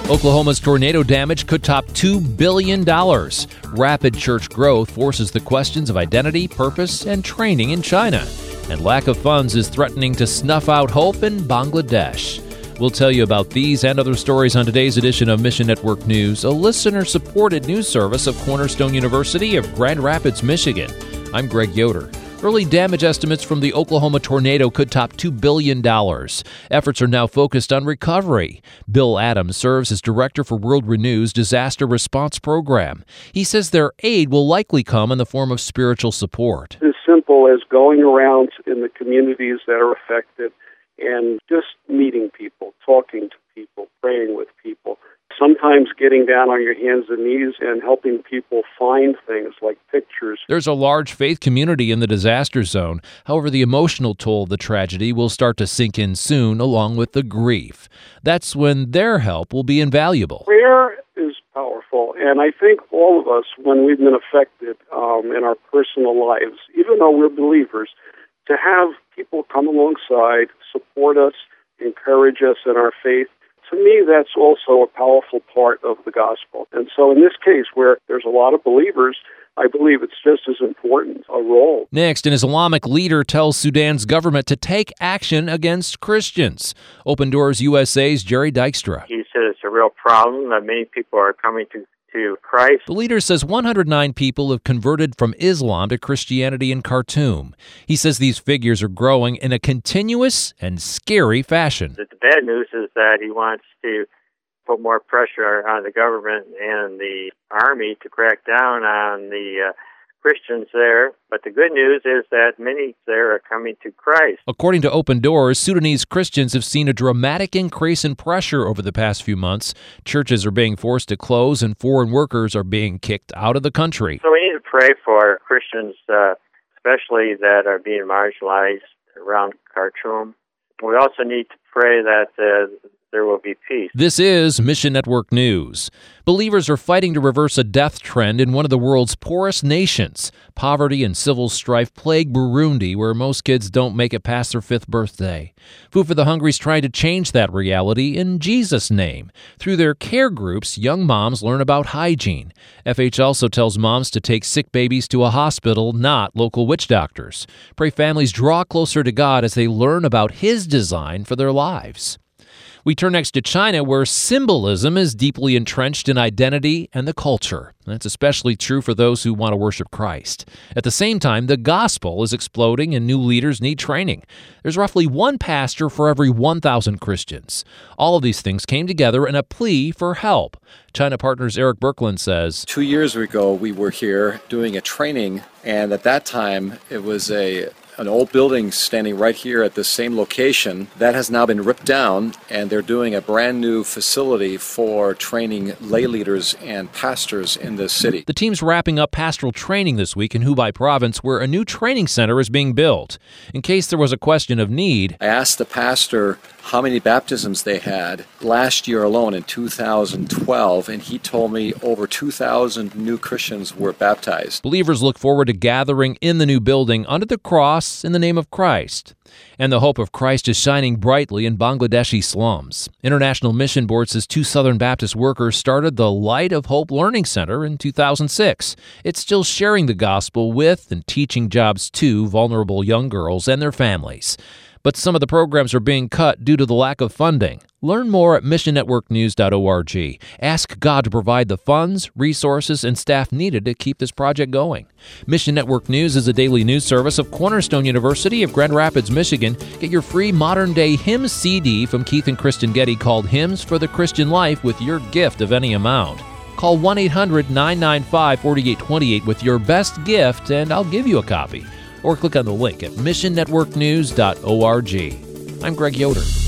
Oklahoma's tornado damage could top $2 billion. Rapid church growth forces the questions of identity, purpose, and training in China. And lack of funds is threatening to snuff out hope in Bangladesh. We'll tell you about these and other stories on today's edition of Mission Network News, a listener-supported news service of Cornerstone University of Grand Rapids, Michigan. I'm Greg Yoder. Early damage estimates from the Oklahoma tornado could top $2 billion. Efforts are now focused on recovery. Bill Adams serves as director for World Renew's Disaster Response Program. He says their aid will likely come in the form of spiritual support. As simple as going around in the communities that are affected and just meeting people, talking to people, praying with people. Sometimes getting down on your hands and knees and helping people find things like pictures. There's a large faith community in the disaster zone. However, the emotional toll of the tragedy will start to sink in soon, along with the grief. That's when their help will be invaluable. Prayer is powerful, and I think all of us, when we've been affected in our personal lives, even though we're believers, to have people come alongside, support us, encourage us in our faith, to me, that's also a powerful part of the gospel. And so in this case, where there's a lot of believers, I believe it's just as important a role. Next, an Islamic leader tells Sudan's government to take action against Christians. Open Doors USA's Jerry Dykstra. He said it's a real problem that many people are coming to Christ. The leader says 109 people have converted from Islam to Christianity in Khartoum. He says these figures are growing in a continuous and scary fashion. The bad news is that he wants to put more pressure on the government and the army to crack down on the Christians there. But the good news is that many there are coming to Christ. According to Open Doors, Sudanese Christians have seen a dramatic increase in pressure over the past few months. Churches are being forced to close and foreign workers are being kicked out of the country. So we need to pray for Christians, especially that are being marginalized around Khartoum. We also need to pray that there will be peace. This is Mission Network News. Believers are fighting to reverse a death trend in one of the world's poorest nations. Poverty and civil strife plague Burundi, where most kids don't make it past their 5th birthday. Food for the Hungry is trying to change that reality in Jesus' name. Through their care groups, young moms learn about hygiene. FH also tells moms to take sick babies to a hospital, not local witch doctors. Pray families draw closer to God as they learn about His design for their lives. We turn next to China, where symbolism is deeply entrenched in identity and the culture. That's especially true for those who want to worship Christ. At the same time, the gospel is exploding and new leaders need training. There's roughly one pastor for every 1,000 Christians. All of these things came together in a plea for help. China Partners Eric Birkeland says, 2 years ago, we were here doing a training, and at that time, it was an old building standing right here at the same location. That has now been ripped down, and they're doing a brand new facility for training lay leaders and pastors in this city. The team's wrapping up pastoral training this week in Hubei province, where a new training center is being built. In case there was a question of need, I asked the pastor how many baptisms they had last year alone in 2012, and he told me over 2,000 new Christians were baptized. Believers look forward to gathering in the new building under the cross in the name of Christ. And the hope of Christ is shining brightly in Bangladeshi slums. International Mission Board says 2 Southern Baptist workers started the Light of Hope Learning Center in 2006. It's still sharing the gospel with and teaching jobs to vulnerable young girls and their families. But some of the programs are being cut due to the lack of funding. Learn more at missionnetworknews.org. Ask God to provide the funds, resources, and staff needed to keep this project going. Mission Network News is a daily news service of Cornerstone University of Grand Rapids, Michigan. Get your free modern-day hymns CD from Keith and Kristen Getty called Hymns for the Christian Life with your gift of any amount. Call 1-800-995-4828 with your best gift, and I'll give you a copy. Or click on the link at missionnetworknews.org. I'm Greg Yoder.